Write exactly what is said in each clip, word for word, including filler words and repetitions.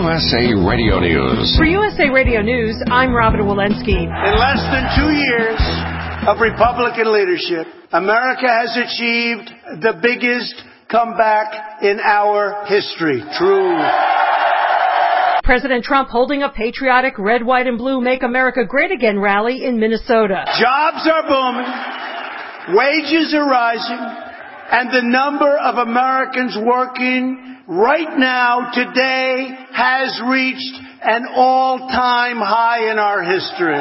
S A Radio News. For U S A Radio News, I'm Robin Walensky. In less than two years of Republican leadership, America has achieved the biggest comeback in our history. True. President Trump holding a patriotic red, white, and blue Make America Great Again rally in Minnesota. Jobs are booming, wages are rising, and the number of Americans working right now, today, has reached an all-time high in our history.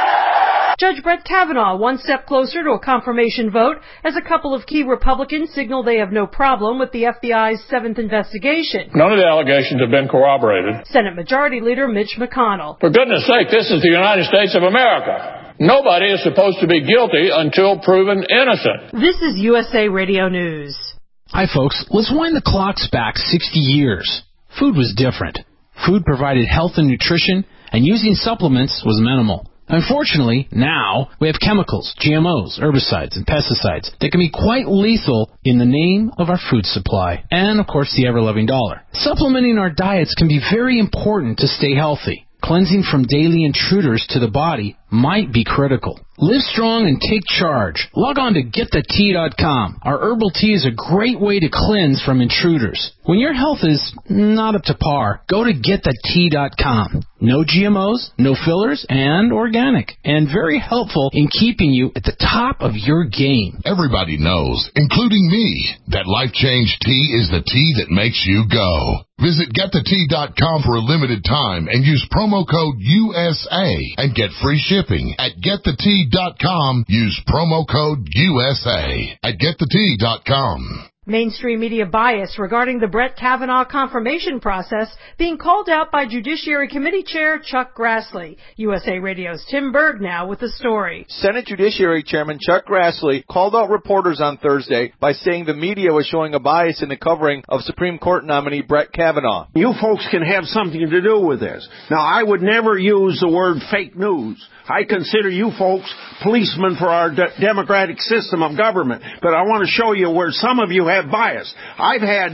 Judge Brett Kavanaugh one step closer to a confirmation vote as a couple of key Republicans signal they have no problem with the F B I's seventh investigation. None of the allegations have been corroborated. Senate Majority Leader Mitch McConnell. For goodness sake, this is the United States of America. Nobody is supposed to be guilty until proven innocent. This is U S A Radio News. Hi, folks. Let's wind the clocks back sixty years. Food was different. Food provided health and nutrition, and using supplements was minimal. Unfortunately, now we have chemicals, G M Os, herbicides, and pesticides that can be quite lethal in the name of our food supply and, of course, the ever-loving dollar. Supplementing our diets can be very important to stay healthy. Cleansing from daily intruders to the body might be critical. Live strong and take charge. Log on to get the tea dot com. Our herbal tea is a great way to cleanse from intruders. When your health is not up to par, go to get the tea dot com. No G M Os, no fillers, and organic. And very helpful in keeping you at the top of your game. Everybody knows, including me, that Life Change Tea is the tea that makes you go. Visit get the tea dot com for a limited time and use promo code U S A and get free shipping. At get the tea dot com, use promo code U S A at get the tea dot com. Mainstream media bias regarding the Brett Kavanaugh confirmation process being called out by Judiciary Committee Chair Chuck Grassley. U S A Radio's Tim Berg now with the story. Senate Judiciary Chairman Chuck Grassley called out reporters on Thursday by saying the media was showing a bias in the covering of Supreme Court nominee Brett Kavanaugh. You folks can have something to do with this. Now, I would never use the word fake news. I consider you folks policemen for our de- democratic system of government. But I want to show you where some of you have bias. I've had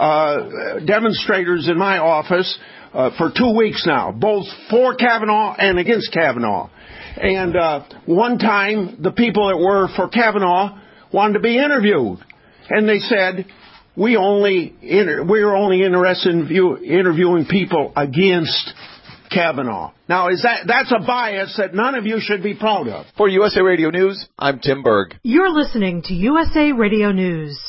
uh, demonstrators in my office uh, for two weeks now, both for Kavanaugh and against Kavanaugh. And uh, one time, the people that were for Kavanaugh wanted to be interviewed. And they said, we only inter- we're only interested in view- interviewing people against Kavanaugh. Now, is that that's a bias that none of you should be proud of. For U S A Radio News, I'm Tim Berg. You're listening to U S A Radio News.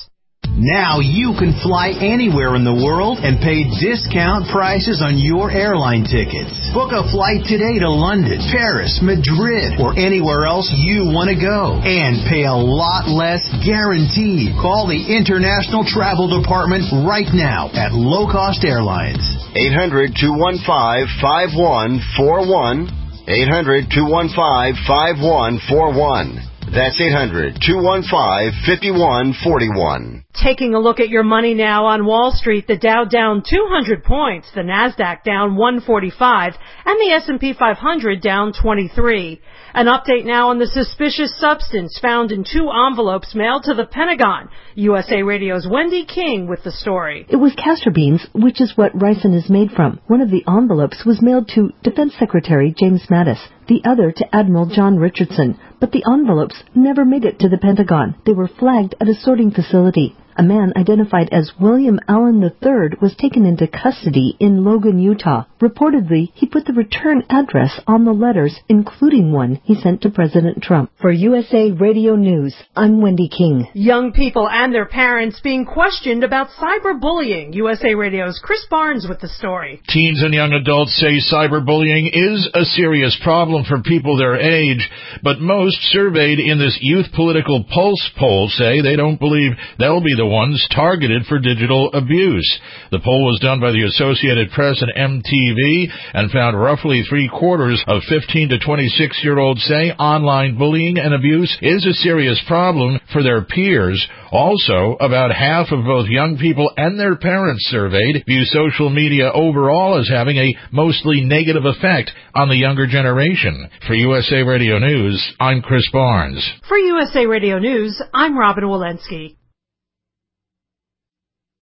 Now you can fly anywhere in the world and pay discount prices on your airline tickets. Book a flight today to London, Paris, Madrid, or anywhere else you want to go. And pay a lot less guaranteed. Call the International Travel Department right now at Low Cost Airlines. eight hundred, two one five, five one four one. eight hundred, two one five, five one four one. That's eight hundred, two one five, five one four one. Taking a look at your money now on Wall Street, the Dow down two hundred points, the Nasdaq down one forty-five, and the S and P five hundred down twenty-three. An update now on the suspicious substance found in two envelopes mailed to the Pentagon. U S A Radio's Wendy King with the story. It was castor beans, which is what ricin is made from. One of the envelopes was mailed to Defense Secretary James Mattis, the other to Admiral John Richardson. But the envelopes never made it to the Pentagon. They were flagged at a sorting facility. A man identified as William Allen the third was taken into custody in Logan, Utah. Reportedly, he put the return address on the letters, including one he sent to President Trump. For U S A Radio News, I'm Wendy King. Young people and their parents being questioned about cyberbullying. U S A Radio's Chris Barnes with the story. Teens and young adults say cyberbullying is a serious problem for people their age, but most surveyed in this Youth Political Pulse poll say they don't believe they'll be the ones targeted for digital abuse. The poll was done by the Associated Press and M T V and found roughly three-quarters of fifteen to twenty-six-year-olds say online bullying and abuse is a serious problem for their peers. Also, about half of both young people and their parents surveyed view social media overall as having a mostly negative effect on the younger generation. For U S A Radio News, I'm Chris Barnes. For U S A Radio News, I'm Robin Walensky.